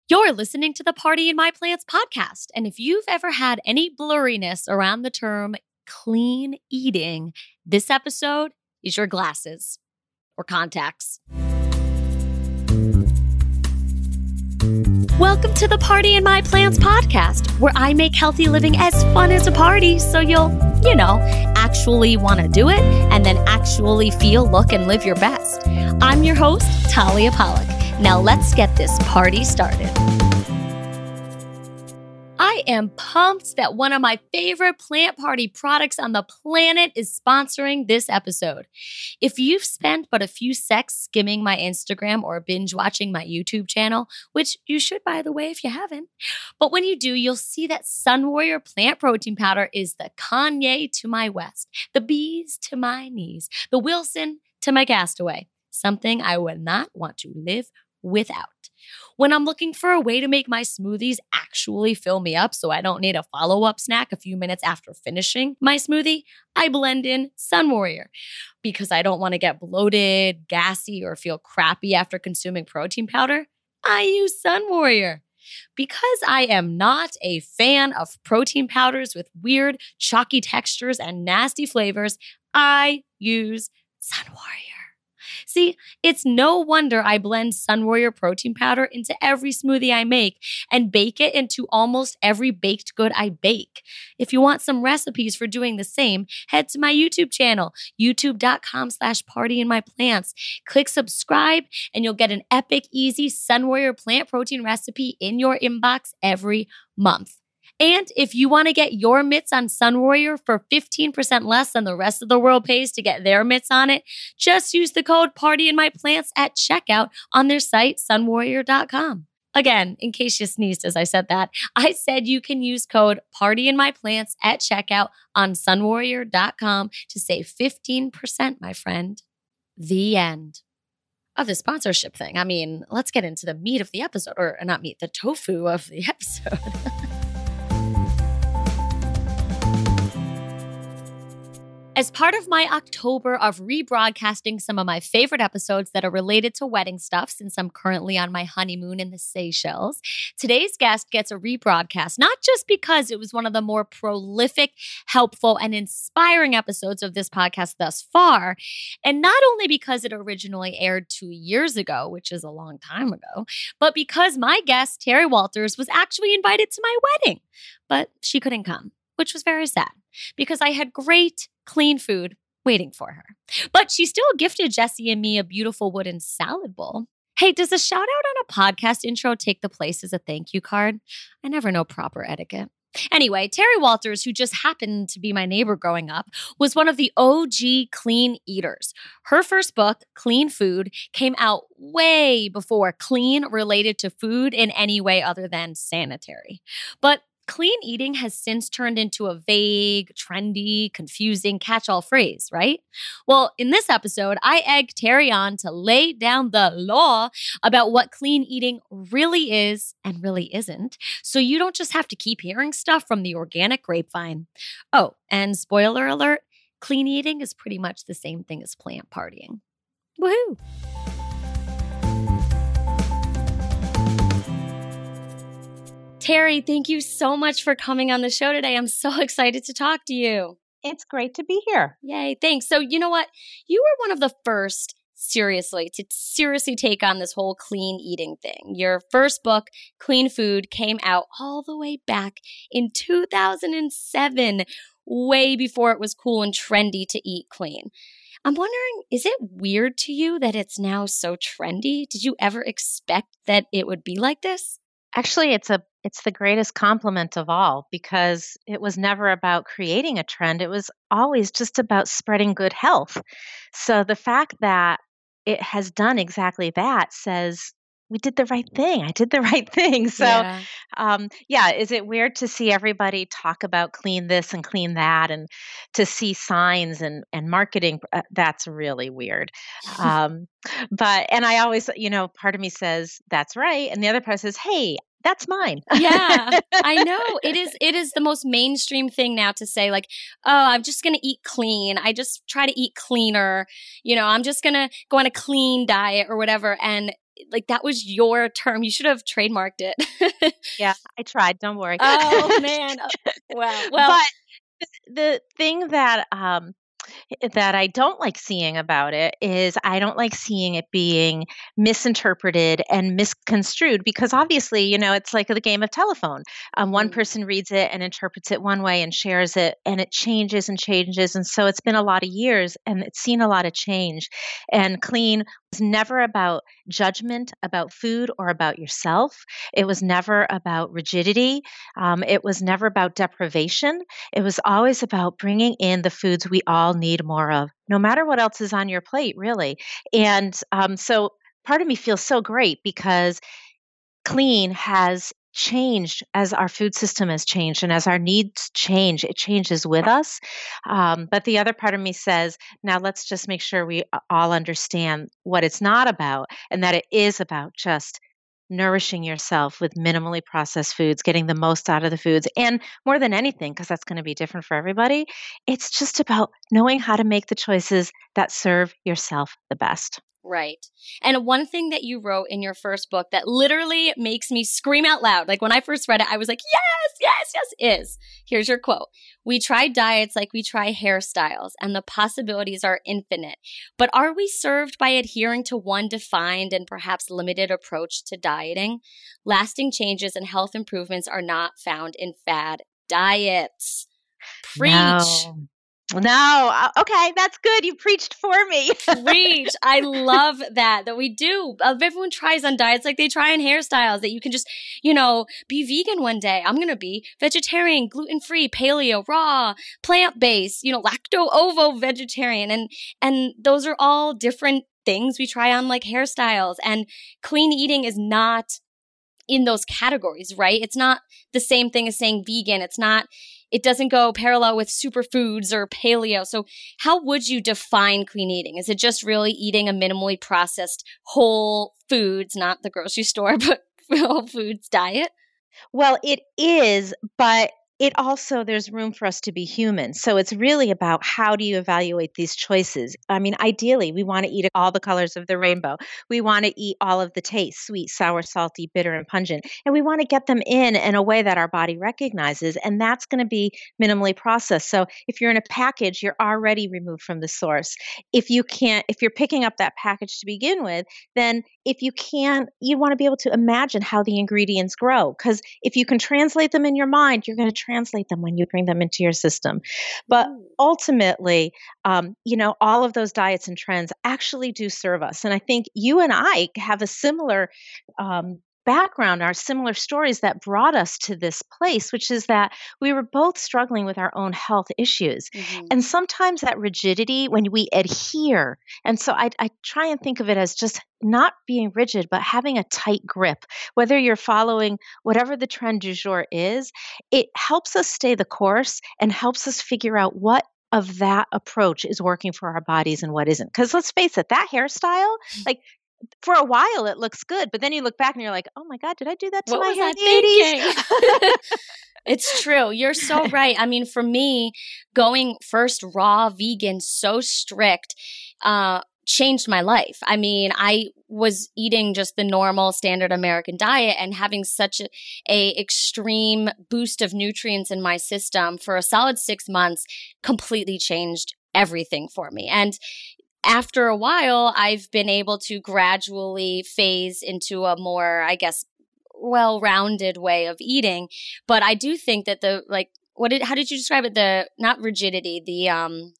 You're listening to the Party in My Plants podcast. And if you've ever had any blurriness around the term clean eating, this episode is your glasses or contacts. Welcome to the Party in My Plants podcast, where I make healthy living as fun as a party so you'll, actually want to do it and then actually feel, look, and live your best. I'm your host, Talia Pollock. Now let's get this party started. I am pumped that one of my favorite plant party products on the planet is sponsoring this episode. If you've spent but a few secs skimming my Instagram or binge watching my YouTube channel, which you should, by the way, if you haven't, but when you do, you'll see that Sun Warrior plant protein powder is the Kanye to my West, the bees to my knees, the Wilson to my castaway, something I would not want to live without. When I'm looking for a way to make my smoothies actually fill me up so I don't need a follow-up snack a few minutes after finishing my smoothie, I blend in Sun Warrior. Because I don't want to get bloated, gassy, or feel crappy after consuming protein powder, I use Sun Warrior. Because I am not a fan of protein powders with weird, chalky textures and nasty flavors, I use Sun Warrior. See, it's no wonder I blend Sun Warrior protein powder into every smoothie I make and bake it into almost every baked good I bake. If you want some recipes for doing the same, head to my YouTube channel, youtube.com/partyinmyplants. Click subscribe and you'll get an epic, easy Sun Warrior plant protein recipe in your inbox every month. And if you want to get your mitts on Sun Warrior for 15% less than the rest of the world pays to get their mitts on it, just use the code PARTYINMYPLANTS at checkout on their site, sunwarrior.com. Again, in case you sneezed as I said that, I said you can use code PARTYINMYPLANTS at checkout on sunwarrior.com to save 15%, my friend. The end of the sponsorship thing. I mean, let's get into the meat of the episode, or not meat, the tofu of the episode. As part of my October of rebroadcasting some of my favorite episodes that are related to wedding stuff, since I'm currently on my honeymoon in the Seychelles, today's guest gets a rebroadcast, not just because it was one of the more prolific, helpful, and inspiring episodes of this podcast thus far, and not only because it originally aired 2 years ago, which is a long time ago, but because my guest, Terry Walters, was actually invited to my wedding, but she couldn't come, which was very sad because I had great, clean food waiting for her. But she still gifted Jesse and me a beautiful wooden salad bowl. Hey, does a shout out on a podcast intro take the place as a thank you card? I never know proper etiquette. Anyway, Terry Walters, who just happened to be my neighbor growing up, was one of the OG clean eaters. Her first book, Clean Food, came out way before clean related to food in any way other than sanitary. But clean eating has since turned into a vague, trendy, confusing catch-all phrase, right? Well, in this episode, I egg Terry on to lay down the law about what clean eating really is and really isn't, so you don't just have to keep hearing stuff from the organic grapevine. Oh, and spoiler alert, clean eating is pretty much the same thing as plant partying. Woohoo! Terry, thank you so much for coming on the show today. I'm so excited to talk to you. It's great to be here. Yay, thanks. So you know what? You were one of the first, seriously take on this whole clean eating thing. Your first book, Clean Food, came out all the way back in 2007, way before it was cool and trendy to eat clean. I'm wondering, is it weird to you that it's now so trendy? Did you ever expect that it would be like this? Actually, it's the greatest compliment of all because it was never about creating a trend. It was always just about spreading good health. So the fact that it has done exactly that says we did the right thing. I did the right thing. So, is it weird to see everybody talk about clean this and clean that and to see signs and marketing? That's really weird. And I always, part of me says, that's right. And the other part says, hey, that's mine. Yeah, I know. It is the most mainstream thing now to say like, oh, I'm just going to eat clean. I just try to eat cleaner. I'm just going to go on a clean diet or whatever. And like that was your term. You should have trademarked it. Yeah, I tried. Don't worry. Oh man. Wow. Well, But the thing that I don't like seeing about it is I don't like seeing it being misinterpreted and misconstrued because obviously, it's like the game of telephone. One mhm. person reads it and interprets it one way and shares it, and it changes and changes. And so it's been a lot of years and it's seen a lot of change. And clean was never about judgment about food or about yourself. It was never about rigidity. It was never about deprivation. It was always about bringing in the foods we all need more of, no matter what else is on your plate, really. And so part of me feels so great because clean has changed as our food system has changed and as our needs change, it changes with us. But the other part of me says, now let's just make sure we all understand what it's not about and that it is about just nourishing yourself with minimally processed foods, getting the most out of the foods. And more than anything, because that's going to be different for everybody, it's just about knowing how to make the choices that serve yourself the best. Right. And one thing that you wrote in your first book that literally makes me scream out loud, like when I first read it, I was like, yes, yes, yes, is here's your quote. We try diets like we try hairstyles, and the possibilities are infinite. But are we served by adhering to one defined and perhaps limited approach to dieting? Lasting changes and health improvements are not found in fad diets. Preach. No. No. Okay, that's good. You preached for me. Preach. I love that we do. Everyone tries on diets like they try on hairstyles that you can just, be vegan one day. I'm going to be vegetarian, gluten-free, paleo, raw, plant-based, lacto-ovo vegetarian. And those are all different things we try on like hairstyles. And clean eating is not in those categories, right? It's not the same thing as saying vegan. It doesn't go parallel with superfoods or paleo. So how would you define clean eating? Is it just really eating a minimally processed whole foods, not the grocery store, but whole foods diet? Well, it is, but it also, there's room for us to be human. So it's really about how do you evaluate these choices? I mean, ideally, we want to eat all the colors of the rainbow. We want to eat all of the tastes, sweet, sour, salty, bitter, and pungent. And we want to get them in a way that our body recognizes. And that's going to be minimally processed. So if you're in a package, you're already removed from the source. If you're picking up that package to begin with, then if you can, you want to be able to imagine how the ingredients grow. Because if you can translate them in your mind, you're going to translate them when you bring them into your system. But ultimately, all of those diets and trends actually do serve us. And I think you and I have a similar background, our similar stories that brought us to this place, which is that we were both struggling with our own health issues. Mm-hmm. And sometimes that rigidity, when we adhere, and so I try and think of it as just not being rigid, but having a tight grip, whether you're following whatever the trend du jour is, it helps us stay the course and helps us figure out what of that approach is working for our bodies and what isn't. Because let's face it, that hairstyle, like for a while it looks good, but then you look back and you're like, oh my God, did I do that to What my was hair I in the 80s? It's true. You're so right. I mean, for me, going first raw vegan, so strict, changed my life. I mean, I was eating just the normal standard American diet and having such a extreme boost of nutrients in my system for a solid 6 months completely changed everything for me. And after a while, I've been able to gradually phase into a more, I guess, well-rounded way of eating. But I do think that how did you describe it? The, not rigidity, the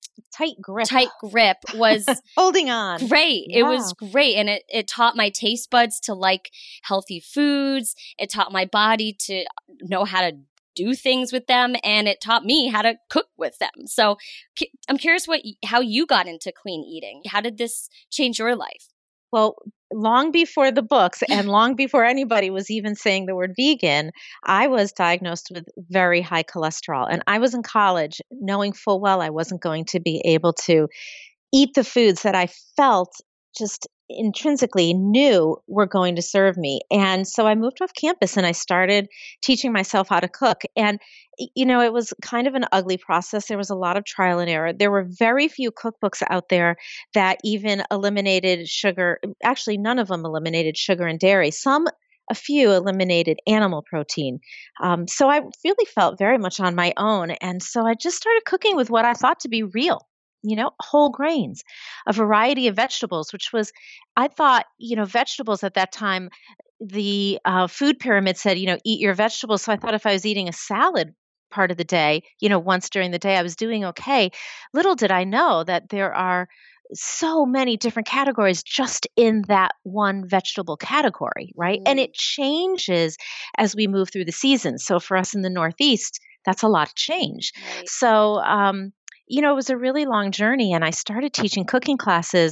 tight grip was holding on. Great. Yeah. It was great. And it taught my taste buds to like healthy foods. It taught my body to know how to do things with them, and it taught me how to cook with them. So I'm curious how you got into clean eating. How did this change your life? Well, long before the books and long before anybody was even saying the word vegan, I was diagnosed with very high cholesterol. And I was in college knowing full well I wasn't going to be able to eat the foods that I felt just intrinsically knew were going to serve me. And so I moved off campus and I started teaching myself how to cook. And, it was kind of an ugly process. There was a lot of trial and error. There were very few cookbooks out there that even eliminated sugar. Actually, none of them eliminated sugar and dairy. A few eliminated animal protein. So I really felt very much on my own. And so I just started cooking with what I thought to be real, whole grains, a variety of vegetables, which was, I thought, vegetables at that time, the food pyramid said, eat your vegetables. So I thought if I was eating a salad part of the day, once during the day, I was doing okay. Little did I know that there are so many different categories just in that one vegetable category, right? And Mm, it changes as we move through the seasons. So for us in the Northeast, that's a lot of change. right. So, it was a really long journey, and I started teaching cooking classes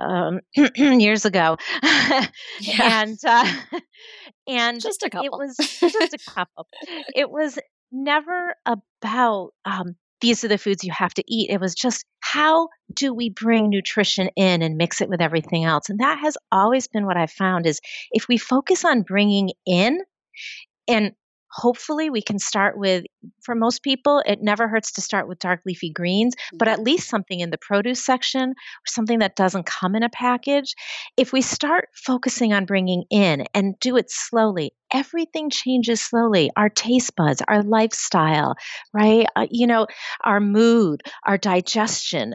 years ago, Yeah, and and just a it couple. was just a couple. It was never about these are the foods you have to eat. It was just how do we bring nutrition in and mix it with everything else? And that has always been what I've found is if we focus on bringing in and hopefully we can start with, for most people, it never hurts to start with dark leafy greens, but Yeah. at least something in the produce section, or something that doesn't come in a package. If we start focusing on bringing in and do it slowly, everything changes slowly. Our taste buds, our lifestyle, right? Our mood, our digestion.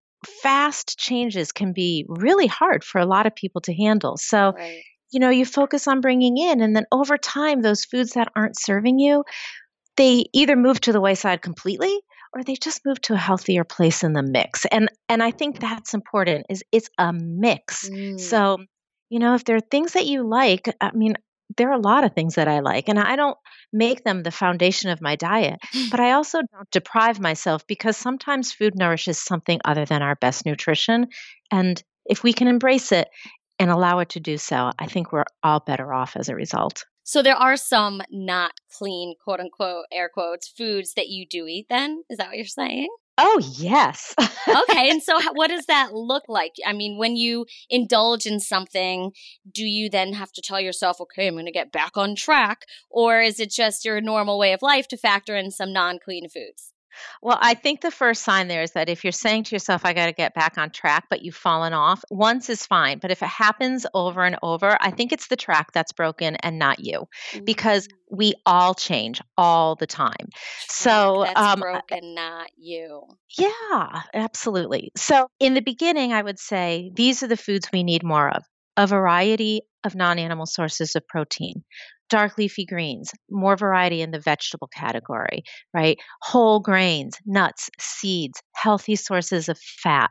Fast changes can be really hard for a lot of people to handle. So, Right. you focus on bringing in, and then over time, those foods that aren't serving you, they either move to the wayside completely or they just move to a healthier place in the mix. And I think that's important is it's a mix. Mm. So, if there are things that you like, I mean, there are a lot of things that I like, and I don't make them the foundation of my diet, but I also don't deprive myself because sometimes food nourishes something other than our best nutrition. And if we can embrace it and allow it to do so, I think we're all better off as a result. So there are some not clean, quote unquote, air quotes, foods that you do eat then? Is that what you're saying? Oh, yes. Okay. And so what does that look like? I mean, when you indulge in something, do you then have to tell yourself, okay, I'm going to get back on track? Or is it just your normal way of life to factor in some non clean foods? Well, I think the first sign there is that if you're saying to yourself, I got to get back on track, but you've fallen off, once is fine. But if it happens over and over, I think it's the track that's broken and not you because Mm, we all change all the time. track So, that's broken, not you. yeah, absolutely. So, in the beginning, I would say these are the foods we need more of a variety of non animal sources of protein, dark leafy greens, more variety in the vegetable category, right? Whole grains, nuts, seeds, healthy sources of fat.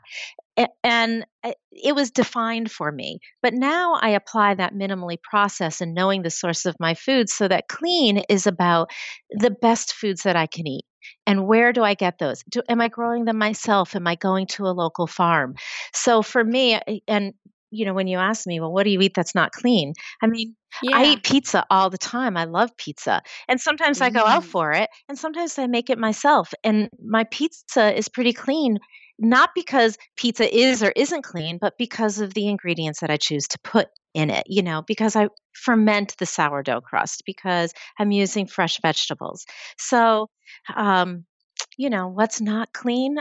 And it was defined for me. But now I apply that minimally processed and knowing the source of my food so that clean is about the best foods that I can eat. And where do I get those? Am I growing them myself? Am I going to a local farm? So for me, and when you ask me, well, what do you eat that's not clean? I mean, I Yeah. eat pizza all the time. I love pizza. And sometimes I go out Mm, for it, and sometimes I make it myself. And my pizza is pretty clean, not because pizza is or isn't clean, but because of the ingredients that I choose to put in it, because I ferment the sourdough crust, because I'm using fresh vegetables. So, um, what's not clean?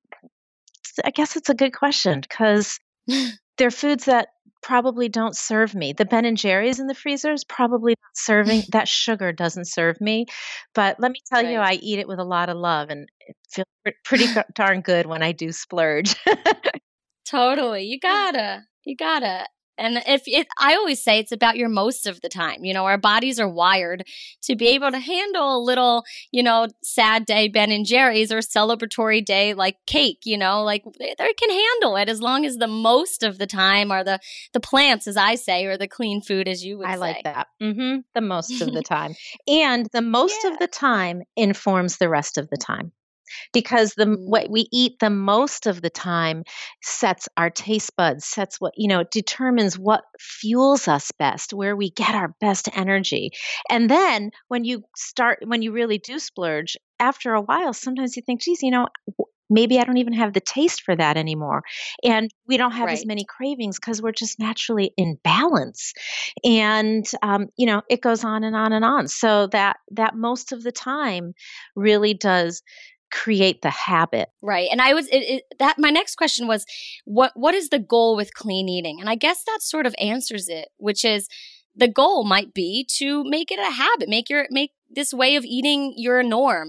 I guess it's a good question because they're foods that probably don't serve me. The Ben& and Jerry's in the freezer is probably not serving that sugar doesn't serve me, but let me tell you, right. I eat it with a lot of love, and it feels pretty darn good when I do splurge. Totally. You gotta. You gotta. And if it, I always say it's about your most of the time. You know, our bodies are wired to be able to handle a little, sad day Ben and Jerry's or celebratory day like cake, like they can handle it as long as the most of the time are the plants, as I say, or the clean food, as you would I like say. that. The most of the time. And the most of Yeah. the time informs the rest of the time. Because what Mm, we eat the most of the time sets our taste buds, sets what, it determines what fuels us best, where we get our best energy. And then when you really do splurge, after a while, sometimes you think, geez, maybe I don't even have the taste for that anymore. And we don't have as Right. many cravings because we're just naturally in balance. And, it goes on and on and on. So that most of the time really does create the habit. Right. And I was that my next question was what is the goal with clean eating? And I guess that sort of answers it, which is the goal might be to make it a habit, make this way of eating your norm,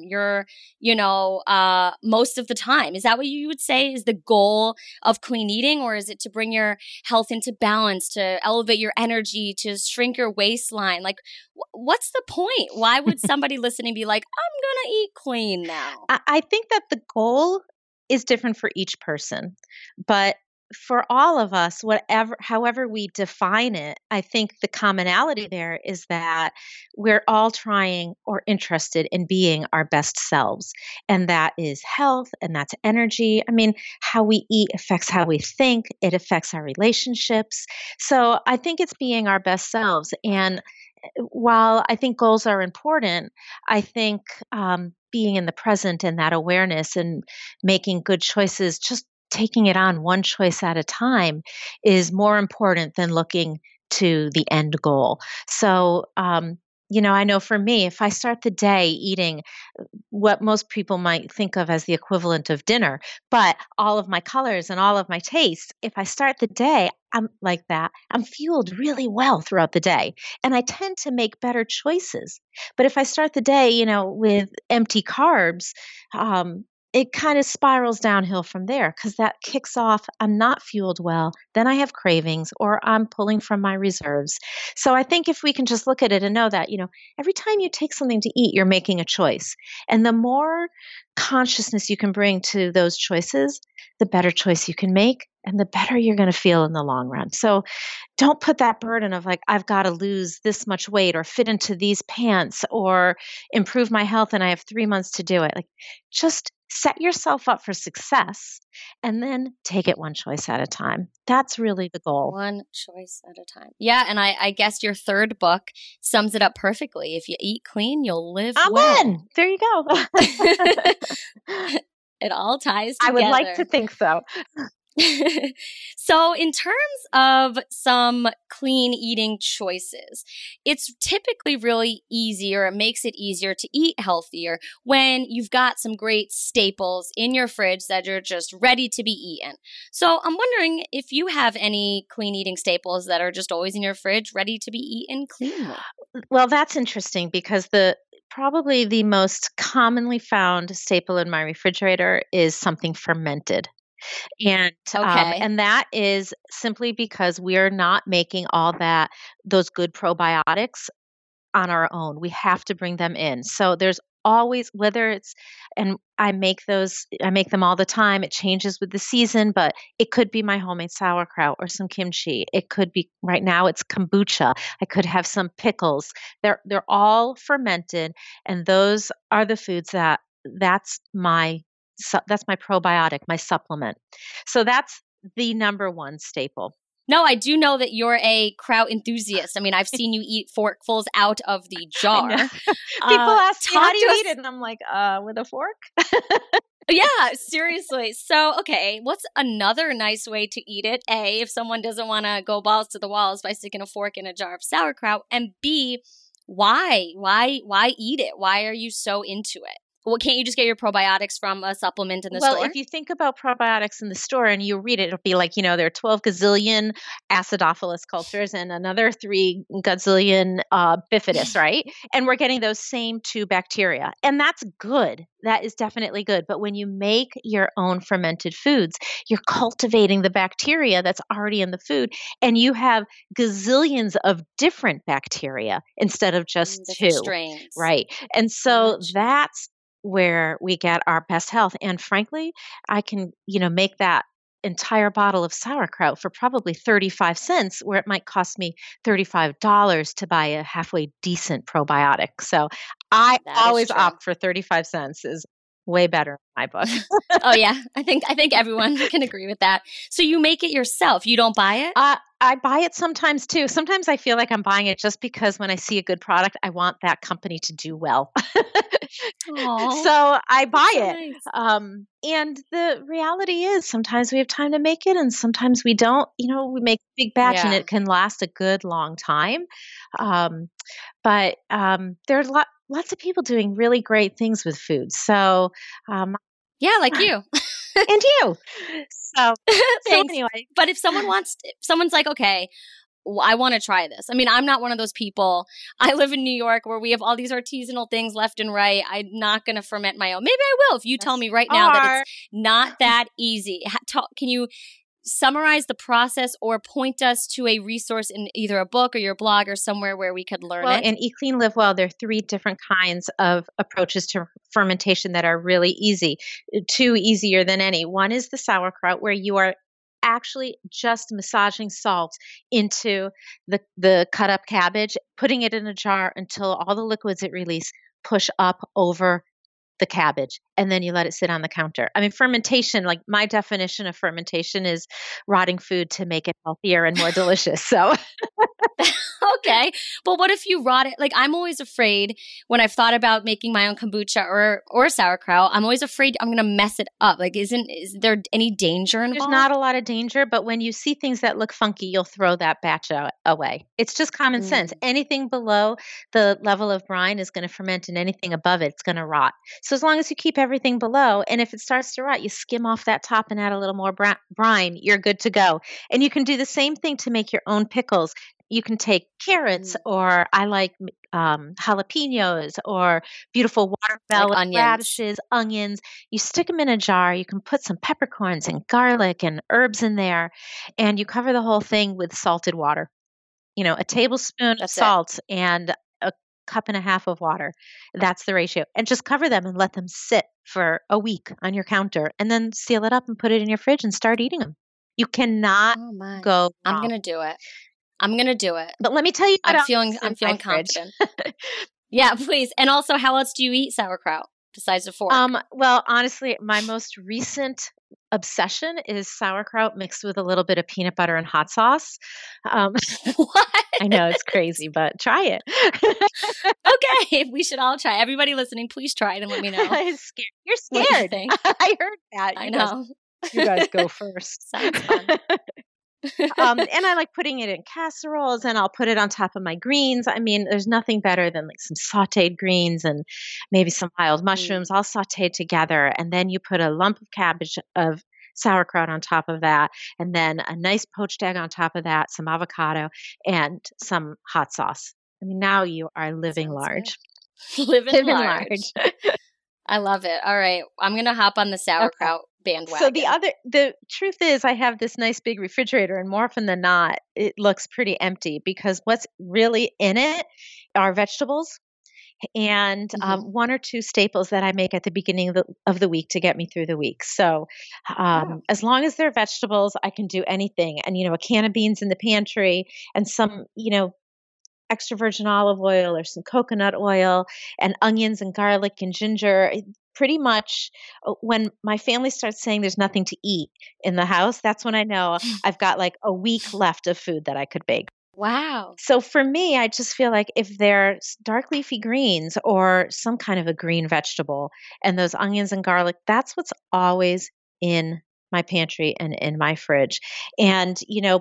most of the time. Is that what you would say is the goal of clean eating? Or is it to bring your health into balance, to elevate your energy, to shrink your waistline? Like, what's the point? Why would somebody listening be like, I'm going to eat clean now? I think that the goal is different for each person, but for all of us, however we define it, I think the commonality there is that we're all trying or interested in being our best selves. And that is health and that's energy. I mean, how we eat affects how we think, it affects our relationships. So I think it's being our best selves. And while I think goals are important, I think being in the present and that awareness and making good choices, just taking it on one choice at a time is more important than looking to the end goal. So, I know for me, if I start the day eating what most people might think of as the equivalent of dinner, but all of my colors and all of my tastes, if I start the day, I'm like that, I'm fueled really well throughout the day. And I tend to make better choices. But if I start the day, with empty carbs, it kind of spirals downhill from there because that kicks off. I'm not fueled well. Then I have cravings or I'm pulling from my reserves. So I think if we can just look at it and know that, every time you take something to eat, you're making a choice. And the more consciousness you can bring to those choices, the better choice you can make and the better you're going to feel in the long run. So don't put that burden of like, I've got to lose this much weight or fit into these pants or improve my health and I have 3 months to do it. Like, just set yourself up for success and then take it one choice at a time. That's really the goal. One choice at a time. Yeah. And I guess your third book sums it up perfectly. If you eat clean, you'll live well. Amen. There you go. It all ties together. I would like to think so. So in terms of some clean eating choices, it's typically really easier. It makes it easier to eat healthier when you've got some great staples in your fridge that are just ready to be eaten. So I'm wondering if you have any clean eating staples that are just always in your fridge, ready to be eaten cleanly. Well, that's interesting because probably the most commonly found staple in my refrigerator is something fermented. And and that is simply because we are not making those good probiotics on our own. We have to bring them in. So there's always, and I make them all the time. It changes with the season, but it could be my homemade sauerkraut or some kimchi. It could be, right now it's kombucha. I could have some pickles. They're all fermented, and those are the foods that's my probiotic, my supplement. So that's the number one staple. No, I do know that you're a kraut enthusiast. I mean, I've seen you eat forkfuls out of the jar. People ask me, how do you eat it? And I'm like, with a fork? Yeah, seriously. So, okay, what's another nice way to eat it? A, if someone doesn't want to go balls to the walls by sticking a fork in a jar of sauerkraut. And B, why? Why eat it? Why are you so into it? Well, can't you just get your probiotics from a supplement in the store? Well, if you think about probiotics in the store and you read it, it'll be like, there are 12 gazillion acidophilus cultures and another 3 gazillion bifidus, right? And we're getting those same 2 bacteria. And that's good. That is definitely good. But when you make your own fermented foods, you're cultivating the bacteria that's already in the food. And you have gazillions of different bacteria instead of just 2. Strains. Right. And so that's where we get our best health. And frankly, I can, make that entire bottle of sauerkraut for probably 35 cents, where it might cost me $35 to buy a halfway decent probiotic. So I always opt for 35 cents is way better in my book. Oh yeah. I think everyone can agree with that. So you make it yourself. You don't buy it? I buy it sometimes too. Sometimes I feel like I'm buying it just because when I see a good product, I want that company to do well. Oh, So I buy that's so it. nice. And the reality is sometimes we have time to make it and sometimes we don't. We make a big batch and Yeah. it can last a good long time. Um, but there are lots of people doing really great things with food. So, um, Yeah, like you. and you. So Thanks. anyway, But if someone's like, okay, I want to try this. I mean, I'm not one of those people. I live in New York where we have all these artisanal things left and right. I'm not going to ferment my own. Maybe I will if you tell yes, me you right now that are. it's not that easy. Can you summarize the process or point us to a resource in either a book or your blog or somewhere where we could learn Well, it? in Eat Clean, Live Well, there are three different kinds of approaches to fermentation that are really easy, two easier than any. One is the sauerkraut, where you are actually just massaging salt into the cut up cabbage, putting it in a jar until all the liquids it release push up over the cabbage, and then you let it sit on the counter. I mean, fermentation, like my definition of fermentation is rotting food to make it healthier and more delicious. So Okay. But what if you rot it? Like, I'm always afraid when I've thought about making my own kombucha or sauerkraut, I'm always afraid I'm going to mess it up. Like, is there any danger there's not involved? a lot of danger, but when you see things that look funky, you'll throw that batch away. It's just common sense. Mm. Anything below the level of brine is going to ferment, and anything above it's going to rot. So as long as you keep everything below, and if it starts to rot, you skim off that top and add a little more brine, you're good to go. And you can do the same thing to make your own pickles. You can take carrots, Mm. or I like jalapenos, or beautiful Like watermelon, onions. radishes, onions. You stick them in a jar. You can put some peppercorns and garlic and herbs in there, and you cover the whole thing with salted water. A tablespoon of That's it. salt and a cup and a half of water. That's the ratio. And just cover them and let them sit for a week on your counter, and then seal it up and put it in your fridge and start eating them. You cannot Oh my. go I'm wrong. going to do it. I'm going to do it. But let me tell you what else is I'm in my feeling fridge. confident. Yeah, please. And also, how else do you eat sauerkraut besides a fork? Well, honestly, my most recent obsession is sauerkraut mixed with a little bit of peanut butter and hot sauce. Um, What? I know it's crazy, but try it. Okay, we should all try. Everybody listening, please try it and let me know I'm scared. You're what you scared. think. I heard that. I You guys, know. you guys go first. Sounds fun. And I like putting it in casseroles, and I'll put it on top of my greens. I mean, there's nothing better than like some sauteed greens and maybe some wild Mm, mushrooms all sauteed together. And then you put a lump of cabbage of sauerkraut on top of that, and then a nice poached egg on top of that, some avocado, and some hot sauce. I mean, now you are living sounds good. large. Living Living large. large. I love it. All right, I'm gonna hop on the Okay. sauerkraut So bandwagon. the truth is I have this nice big refrigerator, and more often than not, it looks pretty empty because what's really in it are vegetables and Hmm. one or two staples that I make at the beginning of the week to get me through the week. So Oh, as long as they're vegetables, I can do anything. And a can of beans in the pantry, and some extra virgin olive oil or some coconut oil, and onions and garlic and ginger. Pretty much when my family starts saying there's nothing to eat in the house, that's when I know I've got like a week left of food that I could bake. wow. So for me, I just feel like if there's dark leafy greens or some kind of a green vegetable and those onions and garlic, that's what's always in my pantry and in my fridge. And,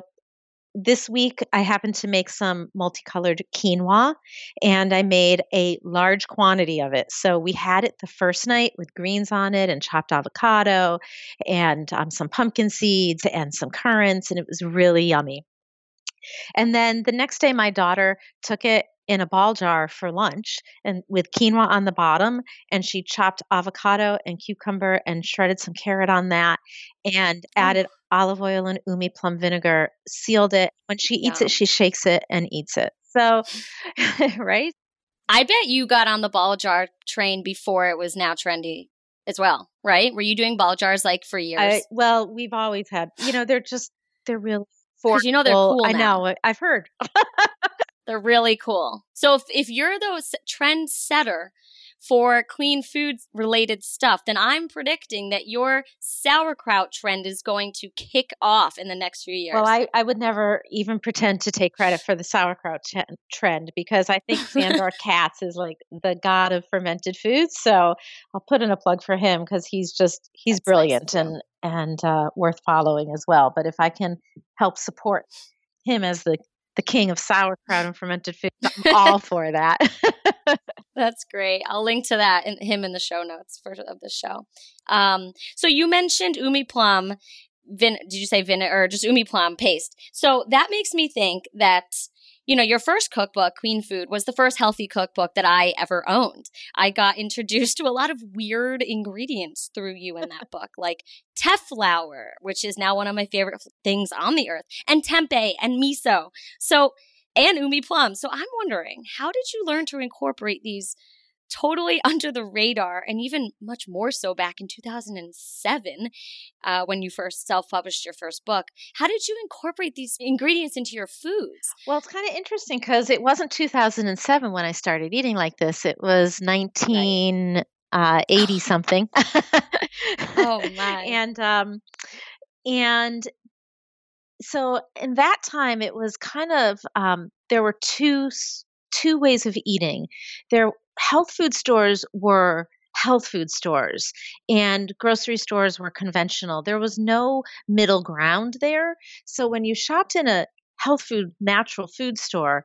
this week I happened to make some multicolored quinoa, and I made a large quantity of it. So we had it the first night with greens on it and chopped avocado and some pumpkin seeds and some currants, and it was really yummy. And then the next day, my daughter took it in a ball jar for lunch and with quinoa on the bottom, and she chopped avocado and cucumber and shredded some carrot on that and Oh, added olive oil and umi plum vinegar, sealed it. When she eats it, yum. she shakes it and eats it. So, right? I bet you got on the ball jar train before it was now trendy as well, right? Were you doing ball jars like for years? Well, we've always had, they're really Because you know they're affordable. cool I now. know, I've heard. They're really cool. So if you're the trend setter for clean foods related stuff, then I'm predicting that your sauerkraut trend is going to kick off in the next few years. Well, I would never even pretend to take credit for the sauerkraut trend because I think Sandor Katz is like the god of fermented foods. So I'll put in a plug for him because he's That's brilliant nice and worth following as well. But if I can help support him as the king of sauerkraut and fermented foods, I'm all for that. That's great. I'll link to that and him in the show notes of the show. So you mentioned Umi Plum. Did you say vinegar or just Umi Plum paste? So that makes me think that, your first cookbook, Queen Food, was the first healthy cookbook that I ever owned. I got introduced to a lot of weird ingredients through you in that book, like teff flour, which is now one of my favorite things on the earth, and tempeh and miso. And Umi Plum. So I'm wondering, how did you learn to incorporate these totally under the radar, and even much more so back in 2007 when you first self-published your first book? How did you incorporate these ingredients into your foods? Well, it's kind of interesting because it wasn't 2007 when I started eating like this. It was 1980 something. Oh my. And so in that time, it was kind of there were two ways of eating. Health food stores were health food stores, and grocery stores were conventional. There was no middle ground there. So when you shopped in a health food, natural food store,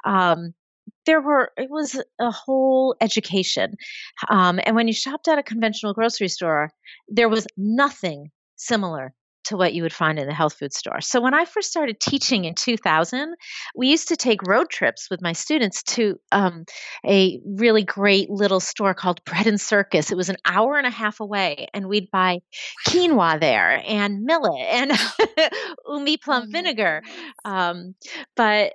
it was a whole education. And when you shopped at a conventional grocery store, there was nothing similar to what you would find in the health food store. So when I first started teaching in 2000, we used to take road trips with my students to a really great little store called Bread and Circus. It was an hour and a half away, and we'd buy quinoa there and millet and Umi Plum vinegar. But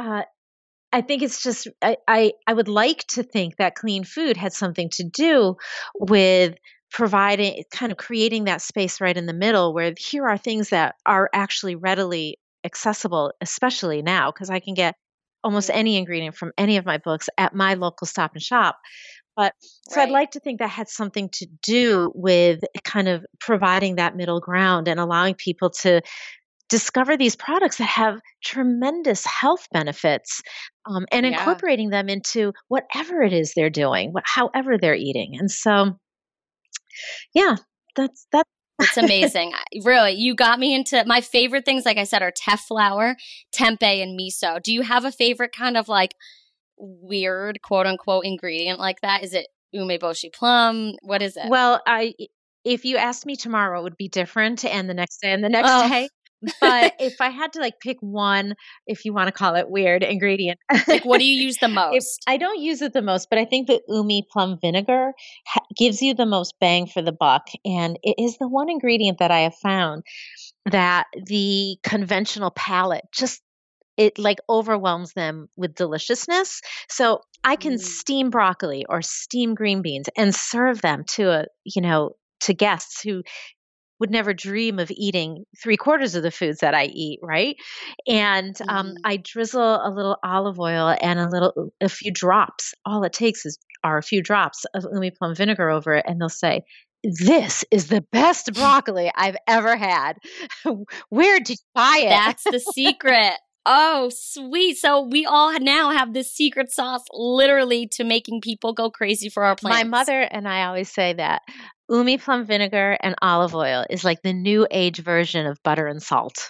I think it's just I would like to think that clean food had something to do with creating that space right in the middle where here are things that are actually readily accessible, especially now, because I can get almost any ingredient from any of my books at my local Stop and Shop. So I'd like to think that had something to do with kind of providing that middle ground and allowing people to discover these products that have tremendous health benefits and incorporating them into whatever it is they're doing, however they're eating. And so yeah, that's It's amazing. Really, you got me into my favorite things, like I said, are teff flour, tempeh, and miso. Do you have a favorite kind of like weird quote unquote ingredient like that? Is it umeboshi plum? What is it? Well, if you asked me tomorrow, it would be different, and the next day and the next day. But if I had to like pick one, if you want to call it weird ingredient, like what do you use the most? I don't use it the most, but I think the Umi Plum vinegar gives you the most bang for the buck. And it is the one ingredient that I have found that the conventional palate it like overwhelms them with deliciousness. So I can steam broccoli or steam green beans and serve them to to guests who would never dream of eating 3/4 of the foods that I eat, right? And I drizzle a little olive oil and a few drops. All it takes are a few drops of Umi Plum vinegar over it, and they'll say, "This is the best broccoli I've ever had. Where did you buy it?" That's the secret. Oh, sweet. So we all now have this secret sauce literally to making people go crazy for our plants. My mother and I always say that Umi Plum vinegar and olive oil is like the new age version of butter and salt.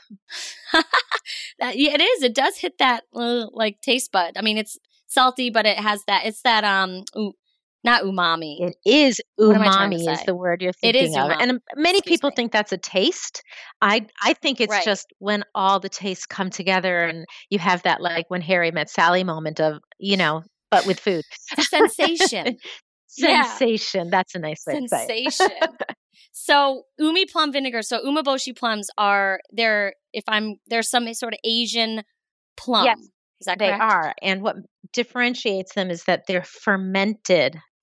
It is. It does hit that like taste bud. I mean, it's salty, but it has that. It's that not umami. It is umami is the word you're thinking of. Umami. And many people think that's a taste. I think it's just when all the tastes come together and you have that like when Harry met Sally moment of, but with food. Sensation. Sensation. That's a nice way to say it. Sensation. So Umi Plum vinegar. So umeboshi plums they're some sort of Asian plum. Yes, is that correct? They are. And what differentiates them is that they're fermented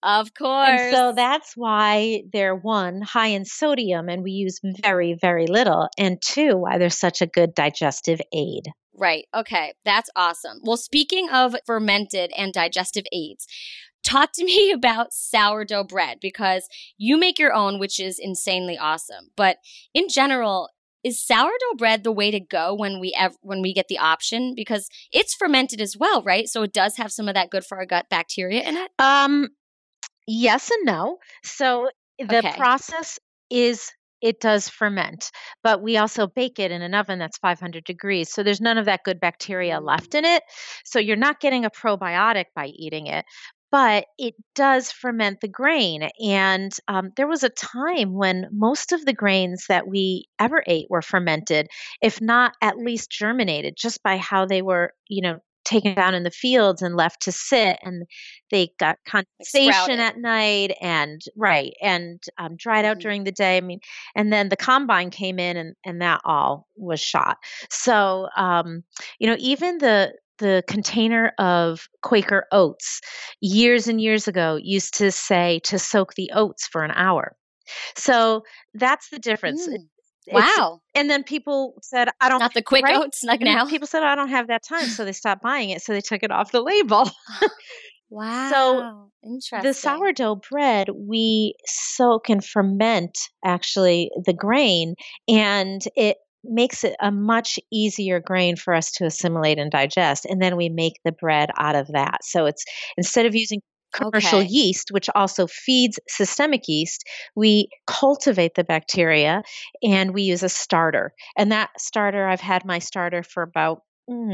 Of And course. so that's why they're one, high in sodium, and we use very, very little, and two, why they're such a good digestive aid. Right. Okay. That's awesome. Well, speaking of fermented and digestive aids, talk to me about sourdough bread because you make your own, which is insanely awesome. But in general, is sourdough bread the way to go when we get the option? Because it's fermented as well, right? So it does have some of that good for our gut bacteria in it. Yes and no. So the Okay. process is it does ferment, but we also bake it in an oven that's 500 degrees. So there's none of that good bacteria left in it. So you're not getting a probiotic by eating it, but it does ferment the grain. And there was a time when most of the grains that we ever ate were fermented, if not at least germinated, just by how they were, taken down in the fields and left to sit, and they got condensation at night and dried out during the day. I mean, and then the combine came in and that all was shot. So, even the container of Quaker oats years and years ago used to say to soak the oats for an hour. So that's the difference. Wow. And then people said, I don't. Not the quick oats like now. People said, I don't have that time. So they stopped buying it. So they took it off the label. Wow. So interesting. the sourdough bread, we soak and ferment actually the grain, and it makes it a much easier grain for us to assimilate and digest. And then we make the bread out of that. So it's instead of using commercial yeast, which also feeds systemic yeast, we cultivate the bacteria and we use a starter. And that starter, I've had my starter for about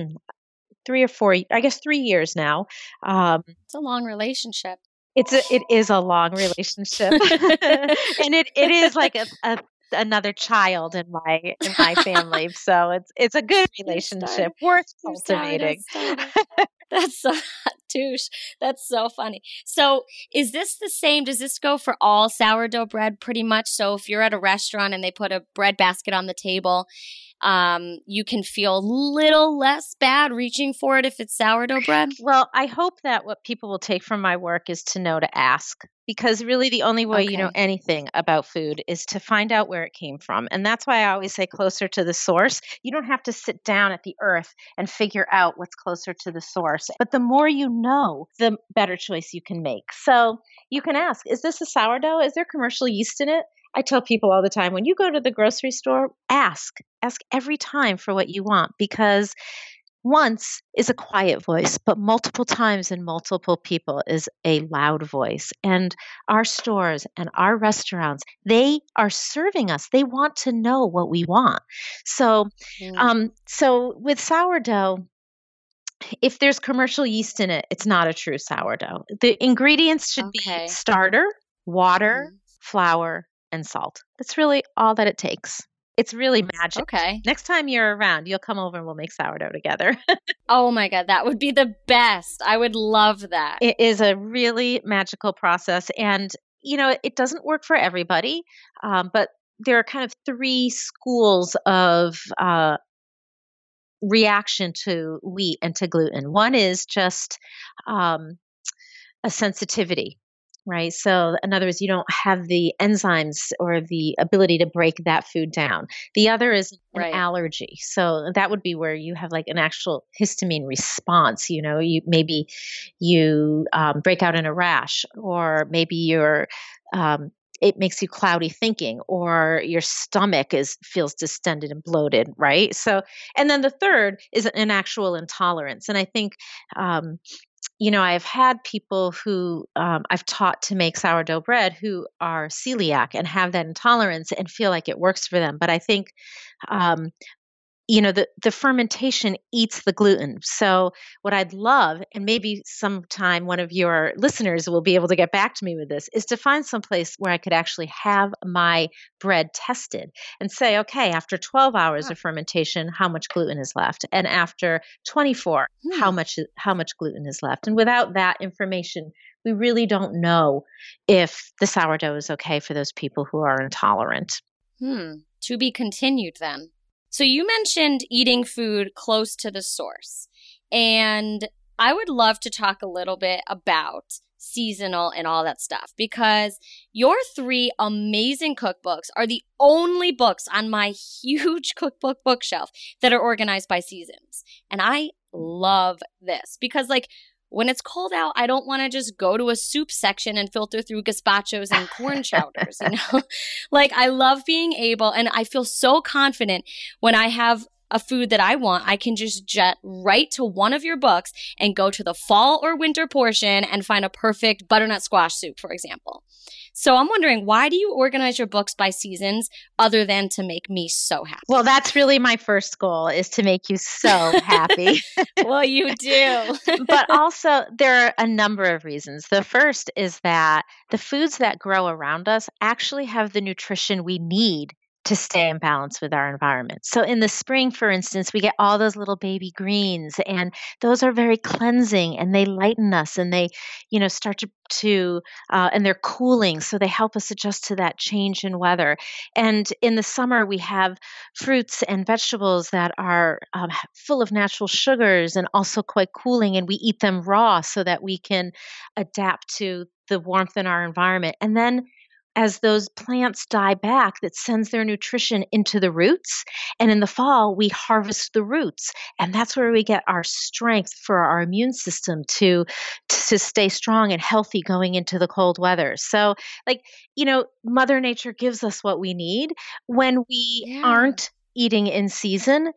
3 years now. It's a long relationship. It is a long relationship, and it is like another child in my family. So it's a good relationship worth cultivating. That's so touche. That's so funny. So is this the same? Does this go for all sourdough bread pretty much? So if you're at a restaurant and they put a bread basket on the table, you can feel a little less bad reaching for it if it's sourdough bread? Well, I hope that what people will take from my work is to know to ask, because really the only way you know anything about food is to find out where it came from. And that's why I always say closer to the source. You don't have to sit down at the earth and figure out what's closer to the source. But the more you know, the better choice you can make. So you can ask, is this a sourdough? Is there commercial yeast in it? I tell people all the time, when you go to the grocery store, ask every time for what you want, because once is a quiet voice, but multiple times in multiple people is a loud voice. And our stores and our restaurants, they are serving us. They want to know what we want. So, so with sourdough, if there's commercial yeast in it, it's not a true sourdough. The ingredients should be starter, water, flour, and salt. That's really all that it takes. It's really magic. Okay. Next time you're around, you'll come over and we'll make sourdough together. Oh my God, that would be the best. I would love that. It is a really magical process. And, it doesn't work for everybody, but there are kind of three schools of reaction to wheat and to gluten. One is just a sensitivity. Right. So in other words, you don't have the enzymes or the ability to break that food down. The other is an allergy. So that would be where you have like an actual histamine response. You break out in a rash, or maybe it makes you cloudy thinking, or your stomach feels distended and bloated, right? So, and then the third is an actual intolerance. And I think, I've had people who I've taught to make sourdough bread who are celiac and have that intolerance and feel like it works for them. But I think, the fermentation eats the gluten. So what I'd love, and maybe sometime one of your listeners will be able to get back to me with this, is to find some place where I could actually have my bread tested and say, okay, after 12 hours of fermentation, how much gluten is left? And after 24, how much gluten is left? And without that information, we really don't know if the sourdough is okay for those people who are intolerant. To be continued then. So you mentioned eating food close to the source. And I would love to talk a little bit about seasonal and all that stuff because your 3 amazing cookbooks are the only books on my huge cookbook bookshelf that are organized by seasons. And I love this because like when it's cold out, I don't want to just go to a soup section and filter through gazpachos and corn chowders, you know? Like I love being able, and I feel so confident when I have a food that I want, I can just jet right to one of your books and go to the fall or winter portion and find a perfect butternut squash soup, for example. So I'm wondering, why do you organize your books by seasons other than to make me so happy? Well, that's really my first goal, is to make you so happy. Well, you do. But also, there are a number of reasons. The first is that the foods that grow around us actually have the nutrition we need to stay in balance with our environment. So in the spring, for instance, we get all those little baby greens, and those are very cleansing, and they lighten us, and they, start and they're cooling, so they help us adjust to that change in weather. And in the summer, we have fruits and vegetables that are full of natural sugars and also quite cooling, and we eat them raw so that we can adapt to the warmth in our environment. And then as those plants die back, that sends their nutrition into the roots. And in the fall, we harvest the roots. And that's where we get our strength for our immune system to stay strong and healthy going into the cold weather. So, Mother Nature gives us what we need when we aren't eating in season.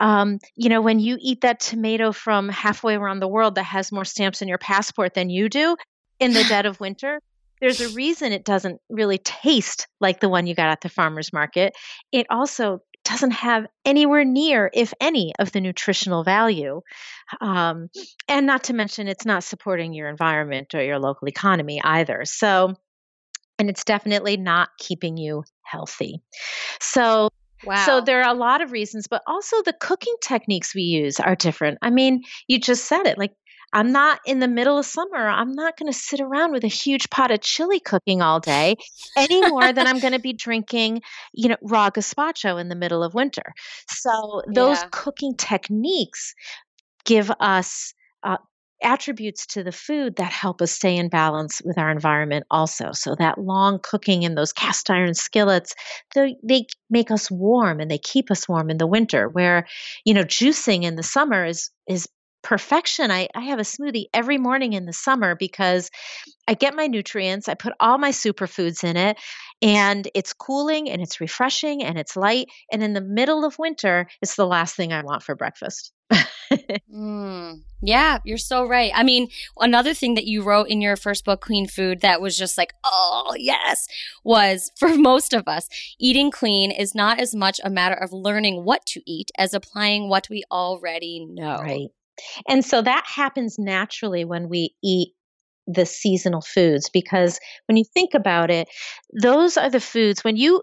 When you eat that tomato from halfway around the world that has more stamps in your passport than you do in the dead of winter, there's a reason it doesn't really taste like the one you got at the farmer's market. It also doesn't have anywhere near, if any, of the nutritional value. And not to mention, it's not supporting your environment or your local economy either. So, and it's definitely not keeping you healthy. So, wow. So there are a lot of reasons, but also the cooking techniques we use are different. I mean, you just said it, like, I'm not in the middle of summer. I'm not going to sit around with a huge pot of chili cooking all day any more than I'm going to be drinking, raw gazpacho in the middle of winter. So those cooking techniques give us attributes to the food that help us stay in balance with our environment also. So that long cooking in those cast iron skillets, they make us warm and they keep us warm in the winter, where, juicing in the summer is perfection. I have a smoothie every morning in the summer because I get my nutrients, I put all my superfoods in it, and it's cooling and it's refreshing and it's light. And in the middle of winter, it's the last thing I want for breakfast. Yeah, you're so right. I mean, another thing that you wrote in your first book, Clean Food, that was just like, oh, yes, was for most of us, eating clean is not as much a matter of learning what to eat as applying what we already know. Right. And so that happens naturally when we eat the seasonal foods, because when you think about it, those are the foods when you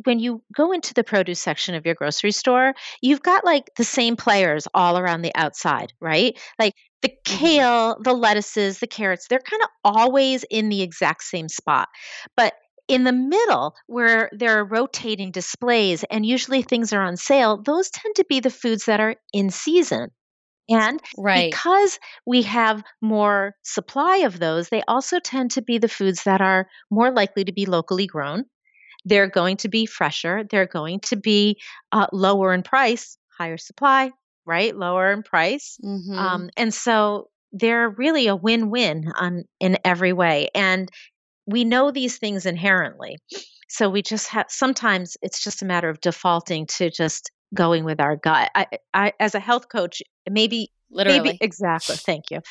go into the produce section of your grocery store, you've got like the same players all around the outside, right? Like the kale, the lettuces, the carrots, they're kind of always in the exact same spot. But in the middle, where there are rotating displays and usually things are on sale, those tend to be the foods that are in season. And because we have more supply of those, they also tend to be the foods that are more likely to be locally grown. They're going to be fresher. They're going to be lower in price, higher supply, right? Lower in price. And so they're really a win-win in every way. And we know these things inherently. So we just sometimes it's just a matter of defaulting to just going with our gut. I as a health coach, maybe exactly. Thank you.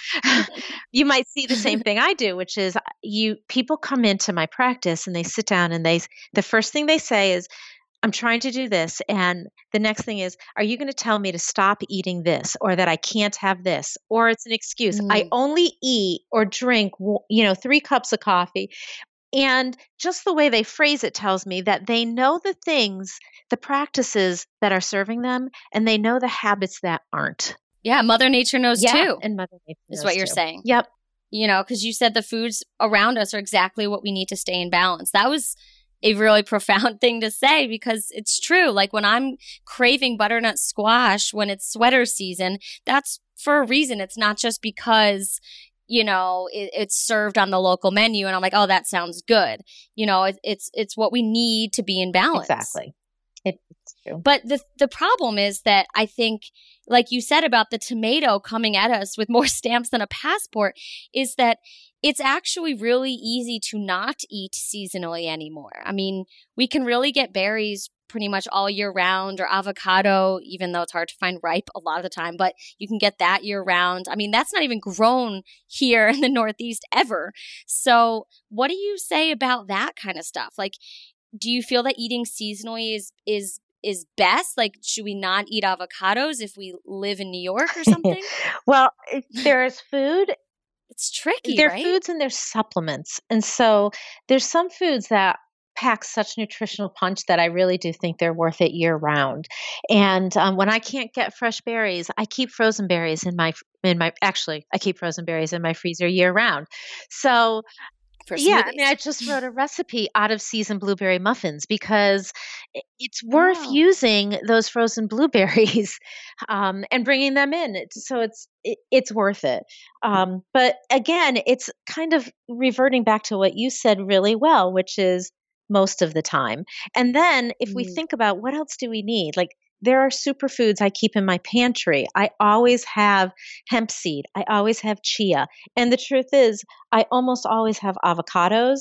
You might see the same thing I do, which is people come into my practice and they sit down and the first thing they say is, I'm trying to do this. And the next thing is, are you going to tell me to stop eating this, or that I can't have this? Or it's an excuse. I only eat or drink, 3 cups of coffee. And just the way they phrase it tells me that they know the things, the practices that are serving them, and they know the habits that aren't. Yeah, Mother Nature knows too. And Mother Nature knows is what you're too. saying. Yep. Because you said the foods around us are exactly what we need to stay in balance. That was a really profound thing to say, because it's true. Like when I'm craving butternut squash when it's sweater season, that's for a reason. It's not just because, it's served on the local menu and I'm like, oh, that sounds good. It's what we need to be in balance. Exactly. It's true. But the problem is that I think, like you said about the tomato coming at us with more stamps than a passport, is that it's actually really easy to not eat seasonally anymore. I mean, we can really get berries pretty much all year round, or avocado, even though it's hard to find ripe a lot of the time, but you can get that year round. I mean, that's not even grown here in the Northeast ever. So what do you say about that kind of stuff? Like, do you feel that eating seasonally is best? Like, should we not eat avocados if we live in New York or something? Well, there's food. It's tricky, There are right? foods and there's supplements. And so there's some foods that pack such nutritional punch that I really do think they're worth it year round. And when I can't get fresh berries, I keep frozen berries actually, I keep frozen berries in my freezer year round. So For yeah, I smoothies. mean, I just wrote a recipe out of seasoned blueberry muffins because it's worth using those frozen blueberries and bringing them in. So it's worth it. But again, it's kind of reverting back to what you said really well, which is most of the time. And then if we think about what else do we need, like there are superfoods I keep in my pantry. I always have hemp seed. I always have chia. And the truth is, I almost always have avocados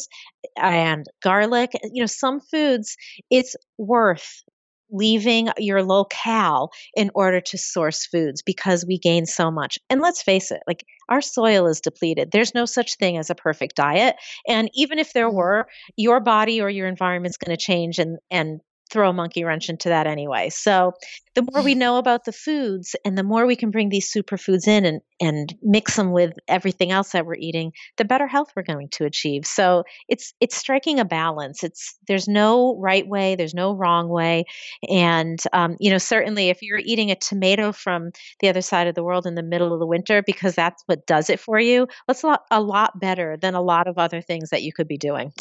and garlic. Some foods, it's worth leaving your locale in order to source foods because we gain so much. And let's face it, like our soil is depleted. There's no such thing as a perfect diet. And even if there were, your body or your environment's going to change and throw a monkey wrench into that anyway. So the more we know about the foods and the more we can bring these superfoods in and mix them with everything else that we're eating, the better health we're going to achieve. So it's striking a balance. There's no right way, there's no wrong way. And, certainly if you're eating a tomato from the other side of the world in the middle of the winter, because that's what does it for you, that's a lot better than a lot of other things that you could be doing.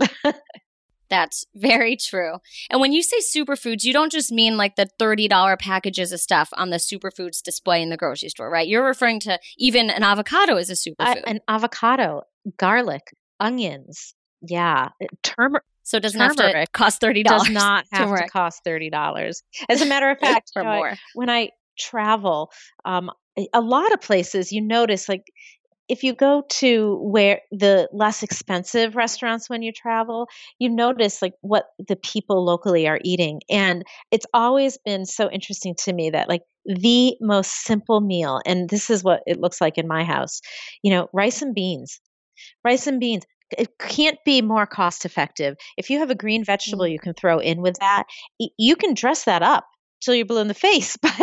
That's very true. And when you say superfoods, you don't just mean like the $30 packages of stuff on the superfoods display in the grocery store, right? You're referring to even an avocado as a superfood. An avocado, garlic, onions. Yeah. So it doesn't have to cost $30. Does not have to cost $30. As a matter of fact, or more. When I travel, a lot of places you notice, like, if you go to where the less expensive restaurants when you travel, you notice like what the people locally are eating. And it's always been so interesting to me that like the most simple meal, and this is what it looks like in my house, rice and beans. Rice and beans. It can't be more cost effective. If you have a green vegetable you can throw in with that, you can dress that up till you're blue in the face, but